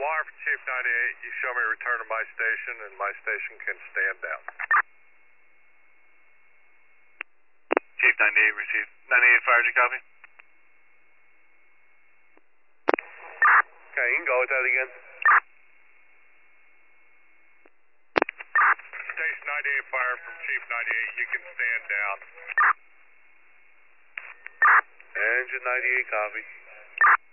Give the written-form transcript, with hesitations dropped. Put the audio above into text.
Wire for Chief 98, you show me a return to my station, and my station can stand down. Chief 98 received. 98 fire, did you copy? Okay, you can go with that again. Station 98 fire from Chief 98, you can stand down. Engine 98 copy.